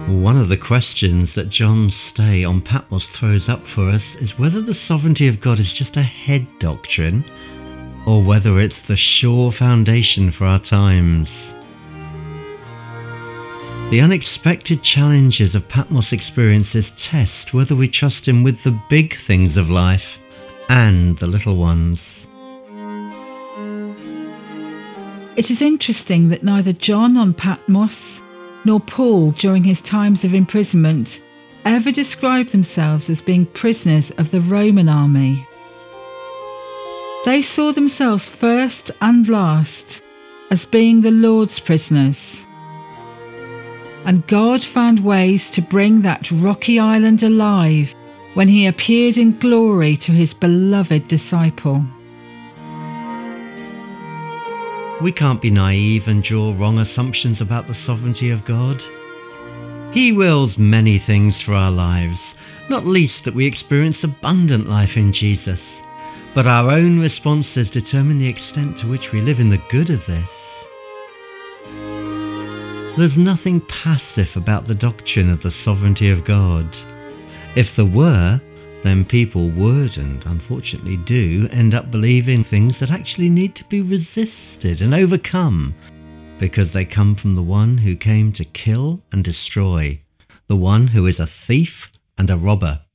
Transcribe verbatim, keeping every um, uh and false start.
One of the questions that John's stay on Patmos throws up for us is whether the sovereignty of God is just a head doctrine or whether it's the sure foundation for our times. The unexpected challenges of Patmos experiences test whether we trust Him with the big things of life and the little ones. It is interesting that neither John on Patmos nor Paul during his times of imprisonment ever described themselves as being prisoners of the Roman army. They saw themselves first and last as being the Lord's prisoners. And God found ways to bring that rocky island alive when He appeared in glory to His beloved disciple. We can't be naive and draw wrong assumptions about the sovereignty of God. He wills many things for our lives, not least that we experience abundant life in Jesus. But our own responses determine the extent to which we live in the good of this. There's nothing passive about the doctrine of the sovereignty of God. If there were, then people would, and unfortunately do, end up believing things that actually need to be resisted and overcome because they come from the one who came to kill and destroy, the one who is a thief and a robber.